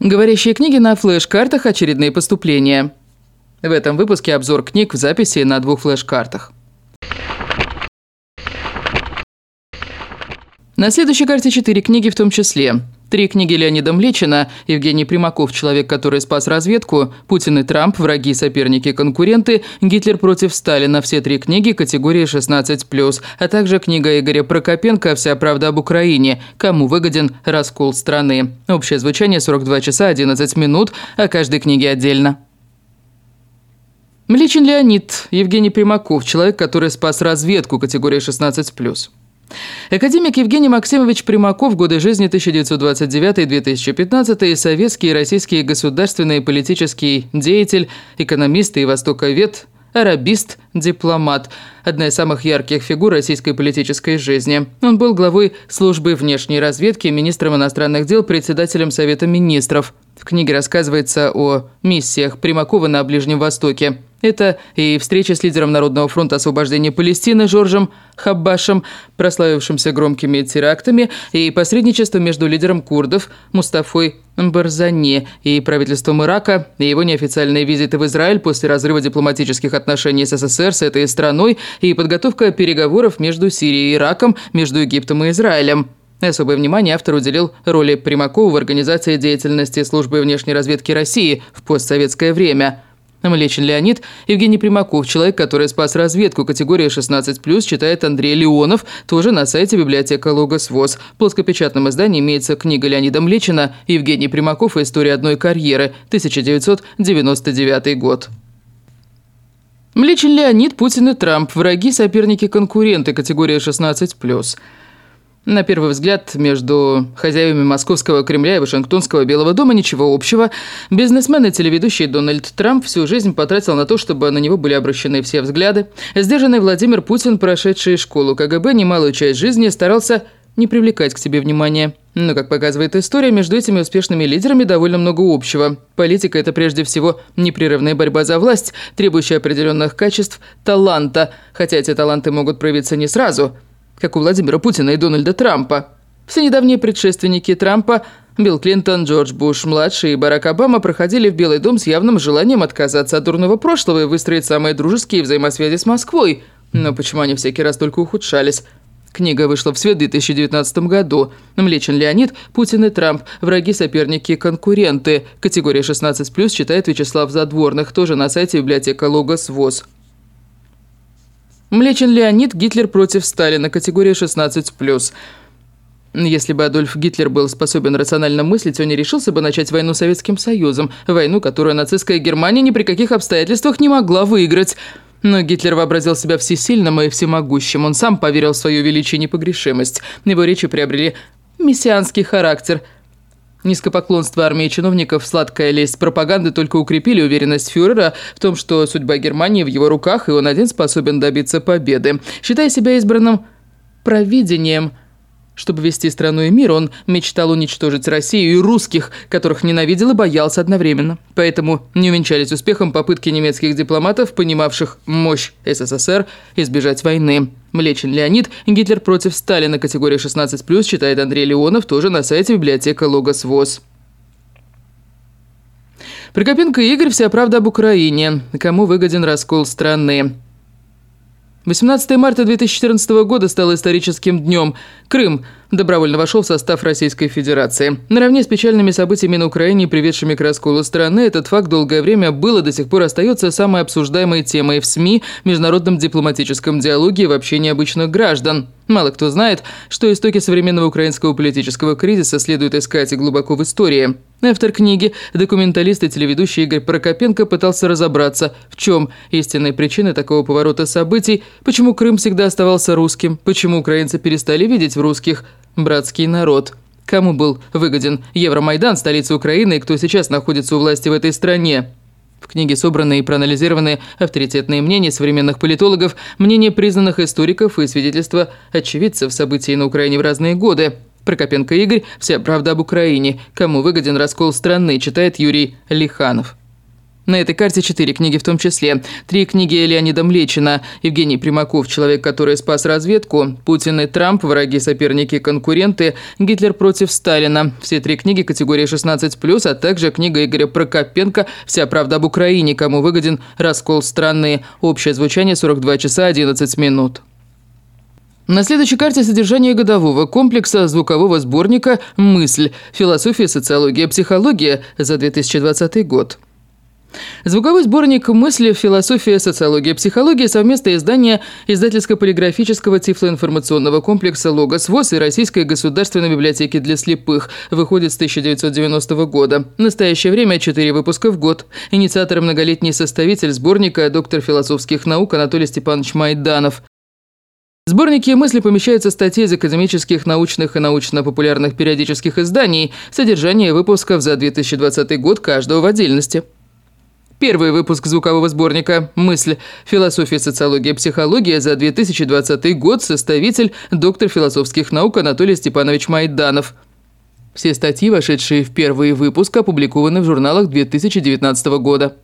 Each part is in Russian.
Говорящие книги на флеш-картах «Очередные поступления». В этом выпуске обзор книг в записи на 2 флеш-картах. На следующей карте 4 книги в том числе. 3 книги Леонида Млечина, Евгений Примаков «Человек, который спас разведку», Путин и Трамп «Враги, соперники, конкуренты», Гитлер против Сталина. Все 3 книги категории 16+, а также книга Игоря Прокопенко «Вся правда об Украине. Кому выгоден раскол страны». Общее звучание 42 часа 11 минут, о каждой книге отдельно. Млечин Леонид, Евгений Примаков «Человек, который спас разведку», категория 16+. Академик Евгений Максимович Примаков, годы жизни 1929-2015, советский и российский государственный и политический деятель, экономист и востоковед, арабист, дипломат. Одна из самых ярких фигур российской политической жизни. Он был главой службы внешней разведки, министром иностранных дел, председателем Совета министров. В книге рассказывается о миссиях Примакова на Ближнем Востоке. Это и встреча с лидером Народного фронта освобождения Палестины Жоржем Хаббашем, прославившимся громкими терактами, и посредничество между лидером курдов Мустафой Барзани и правительством Ирака, и его неофициальные визиты в Израиль после разрыва дипломатических отношений с СССР с этой страной и подготовка переговоров между Сирией и Ираком, между Египтом и Израилем. Особое внимание автор уделил роли Примакова в организации деятельности службы внешней разведки России в постсоветское время. Млечин Леонид, Евгений Примаков «Человек, который спас разведку», категория 16+, читает Андрей Леонов, тоже на сайте библиотека Логос ВОС. В плоскопечатном издании имеется книга Леонида Млечина «Евгений Примаков. История одной карьеры», 1999 год. Млечин Леонид, Путин и Трамп. Враги, соперники, конкуренты, категория 16+. На первый взгляд, между хозяевами Московского Кремля и Вашингтонского Белого дома ничего общего. Бизнесмен и телеведущий Дональд Трамп всю жизнь потратил на то, чтобы на него были обращены все взгляды. Сдержанный Владимир Путин, прошедший школу КГБ, немалую часть жизни старался не привлекать к себе внимания. Но, как показывает история, между этими успешными лидерами довольно много общего. Политика – это прежде всего непрерывная борьба за власть, требующая определенных качеств, таланта, хотя эти таланты могут проявиться не сразу – как у Владимира Путина и Дональда Трампа. Все недавние предшественники Трампа – Билл Клинтон, Джордж Буш-младший и Барак Обама – проходили в Белый дом с явным желанием отказаться от дурного прошлого и выстроить самые дружеские взаимосвязи с Москвой. Но почему они всякий раз только ухудшались? Книга вышла в свет в 2019 году. Млечин Леонид, Путин и Трамп. Враги, соперники, конкуренты. Категория 16+, читает Вячеслав Задворных, тоже на сайте библиотека Логос ВОС. Млечин Леонид, Гитлер против Сталина, категория 16+. Если бы Адольф Гитлер был способен рационально мыслить, он не решился бы начать войну с Советским Союзом, войну, которую нацистская Германия ни при каких обстоятельствах не могла выиграть. Но Гитлер вообразил себя всесильным и всемогущим, он сам поверил в свою величие и непогрешимость. Его речи приобрели мессианский характер. Низкопоклонство армии и чиновников, сладкая лесть пропаганды только укрепили уверенность фюрера в том, что судьба Германии в его руках, и он один способен добиться победы. Считая себя избранным провидением, чтобы вести страну и мир, он мечтал уничтожить Россию и русских, которых ненавидел и боялся одновременно. Поэтому не увенчались успехом попытки немецких дипломатов, понимавших мощь СССР, избежать войны. Млечин Леонид, Гитлер против Сталина, категория 16+, читает Андрей Леонов, тоже на сайте библиотека Логос ВОС. Прокопенко Игорь «Вся правда об Украине. Кому выгоден раскол страны». 18 марта 2014 года стало историческим днем. Крым добровольно вошел в состав Российской Федерации. Наравне с печальными событиями на Украине, приведшими к расколу страны, этот факт долгое время был и до сих пор остается самой обсуждаемой темой в СМИ, международном дипломатическом диалоге и в общении обычных граждан. Мало кто знает, что истоки современного украинского политического кризиса следует искать и глубоко в истории. Автор книги, документалист и телеведущий Игорь Прокопенко пытался разобраться, в чем истинные причины такого поворота событий, почему Крым всегда оставался русским, почему украинцы перестали видеть в русских братский народ, кому был выгоден Евромайдан, столица Украины, и кто сейчас находится у власти в этой стране. В книге собраны и проанализированы авторитетные мнения современных политологов, мнения признанных историков и свидетельства очевидцев событий на Украине в разные годы. Прокопенко Игорь «Вся правда об Украине. Кому выгоден раскол страны», читает Юрий Лиханов. На этой карте 4 книги в том числе. 3 книги Леонида Млечина, Евгений Примаков, человек, который спас разведку, Путин и Трамп, враги, соперники, конкуренты, Гитлер против Сталина. Все 3 книги категории 16+, а также книга Игоря Прокопенко «Вся правда об Украине. Кому выгоден раскол страны». Общее звучание 42 часа 11 минут. На следующей карте содержание годового комплекса звукового сборника «Мысль. Философия, социология, психология» за 2020 год. Звуковой сборник «Мысли. Философия, социология, психология» – совместное издание издательско-полиграфического тифлоинформационного комплекса «Логос ВОС» и Российской государственной библиотеки для слепых. Выходит с 1990 года. В настоящее время 4 выпуска в год. Инициатор и многолетний составитель сборника – доктор философских наук Анатолий Степанович Майданов. В сборнике «Мысли» помещаются статьи из академических, научных и научно-популярных периодических изданий, содержание выпусков за 2020 год каждого в отдельности. Первый выпуск звукового сборника «Мысль. Философия, социология, психология» за 2020 год, составитель, доктор философских наук Анатолий Степанович Майданов. Все статьи, вошедшие в первый выпуск, опубликованы в журналах 2019 года.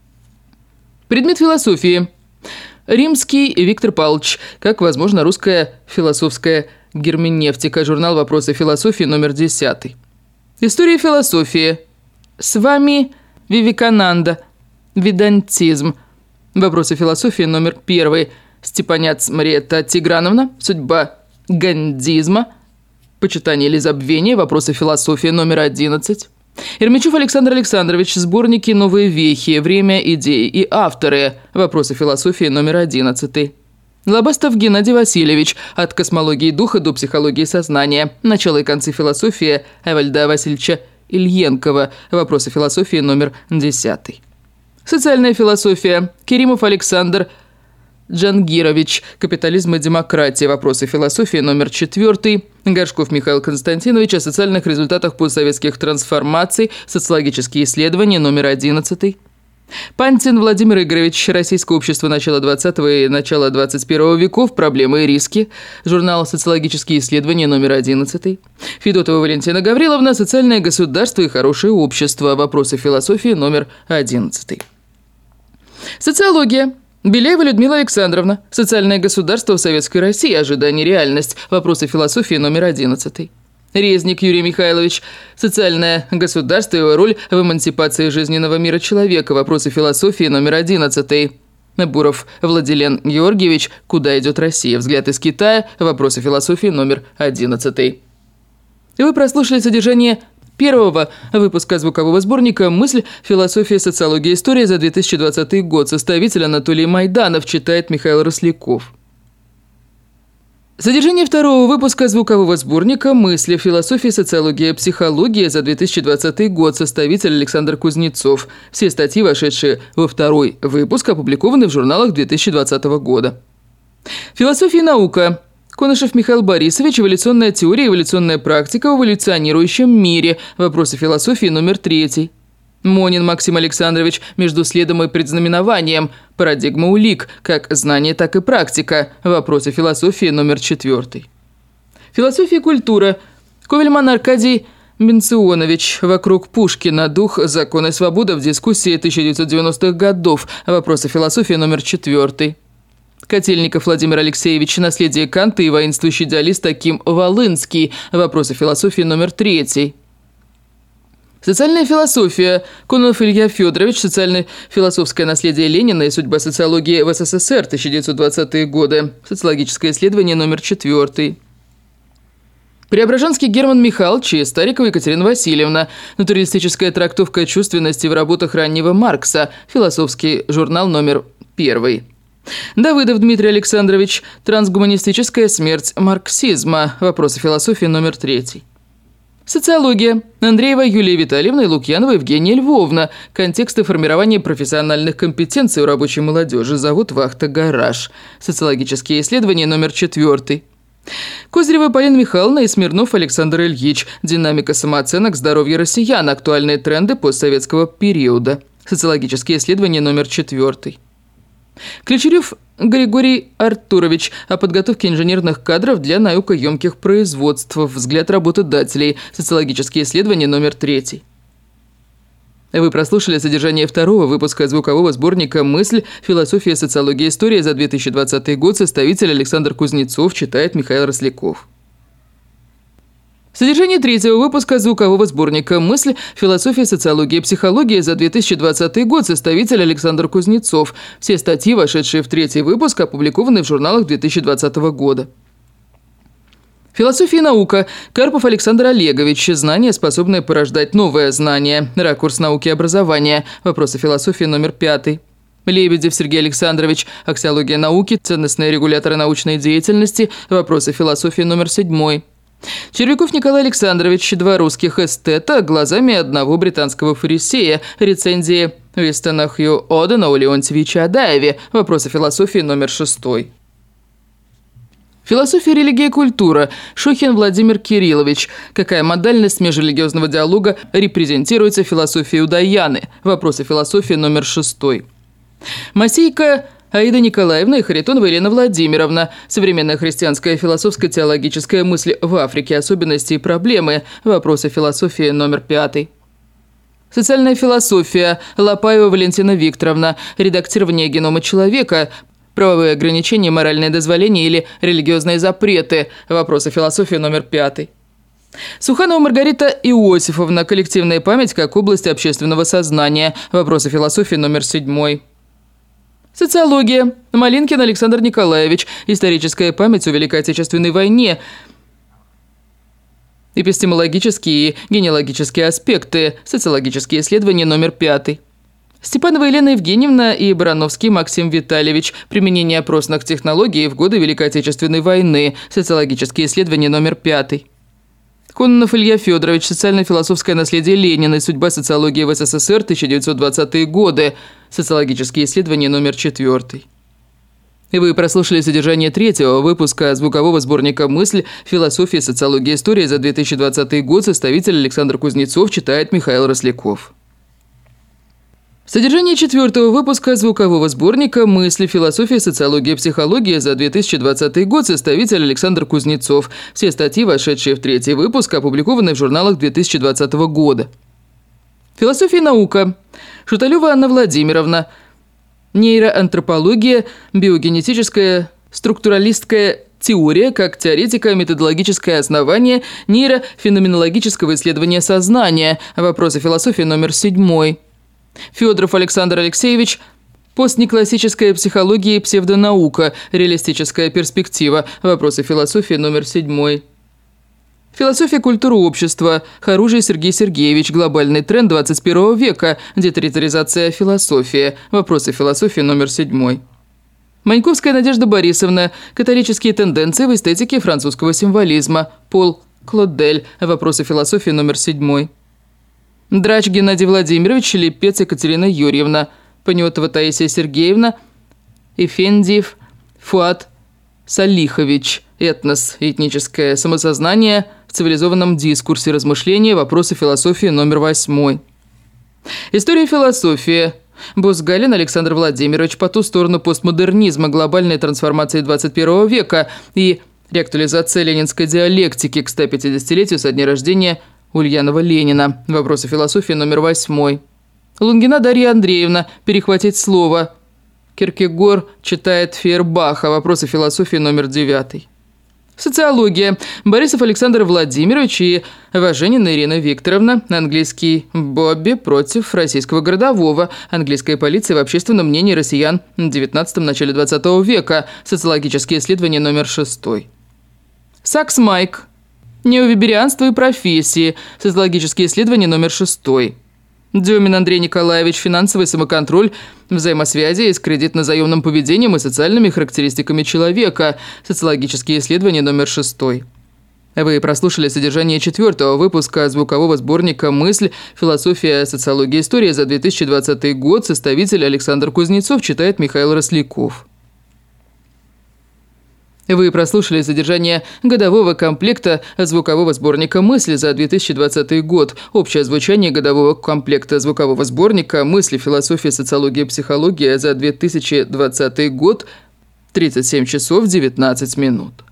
Предмет философии. Римский Виктор Павлович. Как возможно русская философская герменевтика. Журнал «Вопросы философии», номер 10. История философии. С вами Вивекананда. Ведантизм. Вопросы философии, номер 1. Степаняц Мариетта Тиграновна. Судьба гандизма. Почитание или забвение. Вопросы философии, номер 11. Эрмичев Александр Александрович. Сборники «Новые вехи. Время, идеи и авторы». Вопросы философии, номер 11. Лобастов Геннадий Васильевич. От космологии духа до психологии сознания. Начало и концы философии Эвальда Васильевича Ильенкова. Вопросы философии, номер 10. Социальная философия. Керимов Александр Джангирович. Капитализм и демократия. Вопросы философии, номер 4. Горшков Михаил Константинович. О социальных результатах постсоветских трансформаций. Социологические исследования, номер 11. Пантин Владимир Игоревич. Российское общество начала 20 и начала 21 веков. Проблемы и риски. Журнал «Социологические исследования», номер 11. Федотова Валентина Гавриловна. Социальное государство и хорошее общество. Вопросы философии, номер 11. Социология. Беляева Людмила Александровна. Социальное государство в Советской России. Ожидание, реальность. Вопросы философии, номер 11. Резник Юрий Михайлович. Социальное государство и его роль в эмансипации жизненного мира человека. Вопросы философии, номер 11. Буров Владилен Георгиевич. Куда идет Россия? Взгляд из Китая. Вопросы философии, номер 11. Вы прослушали содержание первого выпуска звукового сборника «Мысль. Философия, социология, история» за 2020 год. Составитель Анатолий Майданов, читает Михаил Росляков. Содержание второго выпуска звукового сборника «Мысли. Философия, социология, психология» за 2020 год. Составитель Александр Кузнецов. Все статьи, вошедшие во второй выпуск, опубликованы в журналах 2020 года. Философия и наука. Конышев Михаил Борисович. Эволюционная теория, эволюционная практика в эволюционирующем мире. Вопросы философии, номер 3. Монин Максим Александрович. Между следом и предзнаменованием. Парадигма улик. Как знание, так и практика. Вопросы философии, номер 4. Философия и культура. Ковельман Аркадий Бенционович. Вокруг Пушкина. Дух, закон и свобода в дискуссии 1990-х годов. Вопросы философии, номер 4. Котельников Владимир Алексеевич. Наследие Канта и воинствующий идеалист Аким Волынский. Вопросы философии, номер 3. Социальная философия. Кононов Илья Федорович. Социально-философское наследие Ленина и судьба социологии в СССР. 1920-е годы. Социологическое исследование, номер 4. Преображенский Герман Михайлович и Старикова Екатерина Васильевна. Натуралистическая трактовка чувственности в работах раннего Маркса. Философский журнал, номер 1. Давыдов Дмитрий Александрович. Трансгуманистическая смерть марксизма. Вопросы философии, номер 3. Социология. Андреева Юлия Витальевна и Лукьянова Евгения Львовна. Контексты формирования профессиональных компетенций у рабочей молодежи. Завод «Вахта Гараж». Социологические исследования, номер 4. Козырева Полина Михайловна и Смирнов Александр Ильич. Динамика самооценок, здоровье россиян. Актуальные тренды постсоветского периода. Социологические исследования, номер 4. Ключерев Григорий Артурович. О подготовке инженерных кадров для наукоемких производств. Взгляд работодателей. Социологические исследования, номер 3. Вы прослушали содержание второго выпуска звукового сборника «Мысль. Философия, социология, история» за 2020 год. Составитель Александр Кузнецов, читает Михаил Росляков. Содержание третьего выпуска звукового сборника «Мысль. Философия, социология, психология» за 2020 год. Составитель Александр Кузнецов. Все статьи, вошедшие в третий выпуск, опубликованы в журналах 2020 года. Философия и наука. Карпов Александр Олегович. Знание, способное порождать новое знание. Ракурс науки и образования. Вопросы философии номер 5. Лебедев Сергей Александрович. Аксиология науки. Ценностные регуляторы научной деятельности. Вопросы философии номер 7. Червяков Николай Александрович. Два русских эстета глазами одного британского фарисея. Рецензии Уистона Хью Одена о Леонтьевиче Адаеве. Вопросы философии номер 6. Философия, религия и культура. Шухин Владимир Кириллович. Какая модальность межрелигиозного диалога репрезентируется в философии Удаяны? Вопросы философии номер 6. Масейка Аида Николаевна и Харитонова Елена Владимировна. Современная христианская философская теологическая мысль в Африке. Особенности и проблемы. Вопросы философии номер 5. Социальная философия. Лопаева Валентина Викторовна. Редактирование генома человека. Правовые ограничения, моральные дозволения или религиозные запреты. Вопросы философии номер 5. Суханова Маргарита Иосифовна. Коллективная память как область общественного сознания. Вопросы философии номер 7. Социология. Малинкин Александр Николаевич. Историческая память о Великой Отечественной войне. Эпистемологические и генеалогические аспекты. Социологические исследования номер 5. Степанова Елена Евгеньевна и Барановский Максим Витальевич. Применение опросных технологий в годы Великой Отечественной войны. Социологические исследования номер 5. Кононов Илья Федорович. Социально-философское наследие Ленина и судьба социологии в СССР 1920-е годы. Социологические исследования номер 4. И вы прослушали содержание третьего выпуска звукового сборника «Мысль. Философия, социология, история» за 2020 год. Составитель Александр Кузнецов, читает Михаил Росляков. Содержание четвертого выпуска звукового сборника «Мысли, философия, социология, психология» за 2020 год. Составитель Александр Кузнецов. Все статьи, вошедшие в третий выпуск, опубликованы в журналах 2020 года. Философия и наука. Шуталева Анна Владимировна. Нейроантропология, биогенетическая, структуралистская теория как теоретико-методологическое основание нейрофеноменологического исследования сознания. Вопросы философии номер 7. Федоров Александр Алексеевич. Постнеклассическая психология и псевдонаука. Реалистическая перспектива. Вопросы философии номер 7. Философия культуры общества. Харужий Сергей Сергеевич. Глобальный тренд 21 века. Детаритаризация философии. Вопросы философии номер 7. Маньковская Надежда Борисовна. Католические тенденции в эстетике французского символизма. Пол Клодель. Вопросы философии номер 7. Драч Геннадий Владимирович, Липец Екатерина Юрьевна, Панютова Таисия Сергеевна, Эфендиев Фуат Салихович. Этнос, этническое самосознание в цивилизованном дискурсе размышления. Вопросы философии номер 8. История философии. Бузгалин Александр Владимирович. По ту сторону постмодернизма, глобальной трансформации 21 века и реактуализация ленинской диалектики к 150-летию со дня рождения Ульянова Ленина. Вопросы философии номер 8. Лунгина Дарья Андреевна. Перехватить слово. Киркегор читает Фейербаха. Вопросы философии номер 9. Социология. Борисов Александр Владимирович и Важенина Ирина Викторовна. Английский Бобби против российского городового. Английская полиция в общественном мнении россиян в 19-м начале 20 века. Социологические исследования номер 6. Сакс Майк. Неовиберианство и профессии. Социологические исследования номер 6. Дюмин Андрей Николаевич. Финансовый самоконтроль, взаимосвязи с кредитно-заемным поведением и социальными характеристиками человека. Социологические исследования номер 6. Вы прослушали содержание четвертого выпуска звукового сборника «Мысль. Философия, социология, история» за 2020 год. Составитель Александр Кузнецов, читает Михаил Росляков. Вы прослушали содержание годового комплекта звукового сборника «Мысли» за 2020 год. Общее звучание годового комплекта звукового сборника «Мысли, философия, социология, психология» за 2020 год – 37 часов 19 минут.